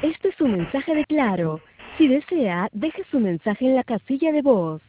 Este es su mensaje de Claro. Si desea, deje su mensaje en la casilla de voz.